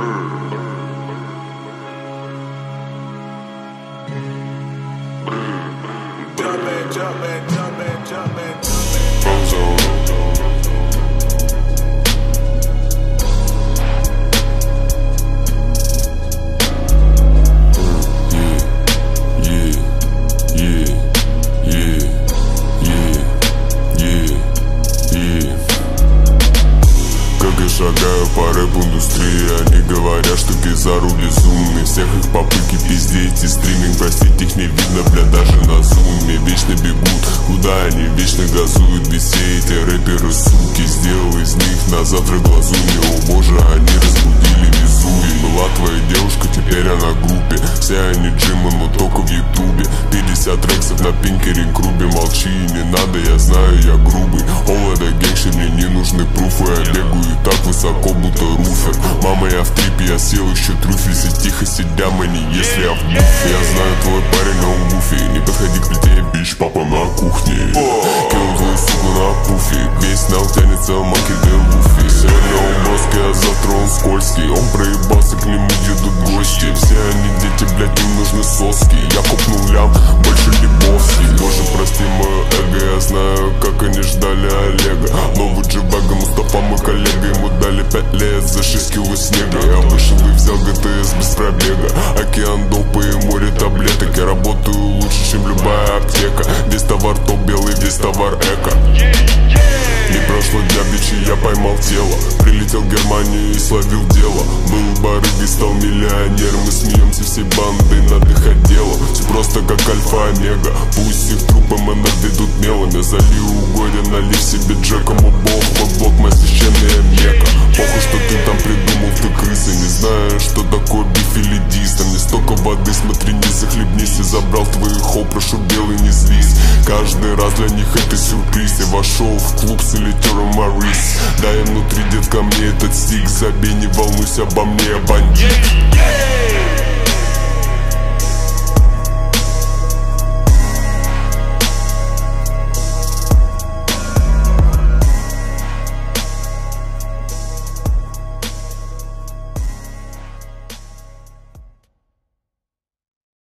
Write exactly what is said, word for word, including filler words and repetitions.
Jumpin', jumpin', jumpin', jumpin', jumpin'. Шагаю по рэп-индустрии, они говорят, что Кизару безумный. Всех их попытки пиздеть и стриминг, простить их не видно, бля, даже на зуме. Вечно бегут, куда они вечно газуют, ведь все эти рэперы, суки. Сделал из них на завтра глазуми, о боже, они разбудили Везувий. Была твоя девушка, теперь она в группе, все они джимы, но только в ютубе. Пятьдесят трексов на пинкере, грубе, молчи, не надо, я знаю, я грубый. All это гейши, мне не нужны пруфы, я бегаю так высоко, будто руфер. Мама, я в трипе, я съел еще трюфель. Все тихо сидя, мани, если я в буфе. Я знаю, твой парень, но он гуфи. Не подходи к плите, бич, папа на кухне. Кинул твою суку на пуфе. Весь нал тянется, маки дел буфи. Сегодня он броский, а завтра он скользкий. Он проебался, к нему едут гости. Все они дети, блядь, им нужны соски. Я купнул лям, больше Лебовский. Боже, прости мое эго, я знаю, как они ждали Олега. Новый Джибага, Мустафа, мой коллега. Ему дали пять лет за шесть кило снега. Я вышел и взял ГТС без пробега. Океан допа и море таблеток. Я работаю лучше, чем любая аптека. Весь товар топ белый, весь товар эко. Не прошло дня, бичи, я поймал тело. Прилетел в Германию и словил дело. Был барыгой, стал миллионер. Мы смеемся всей бандой над их отделом. Все просто как альфа-омега. Пусть их трупы мы наведут мелом. Я залью угоря, налив себе Джеком. О бог, вот бог, моя священная мека. Похуй, что ты там придумал, ты крыса. Не знаю, что такое биф или дис. Там не столько воды, смотри, не захлебнись. Я забрал твою хоу, прошу, белый, не злись. Каждый раз для них это сюрприз. Я вошел в клуб с элитером Марис. Да, я внутри, детка, мне этот стик. Забей, не волнуйся обо мне, я бандит.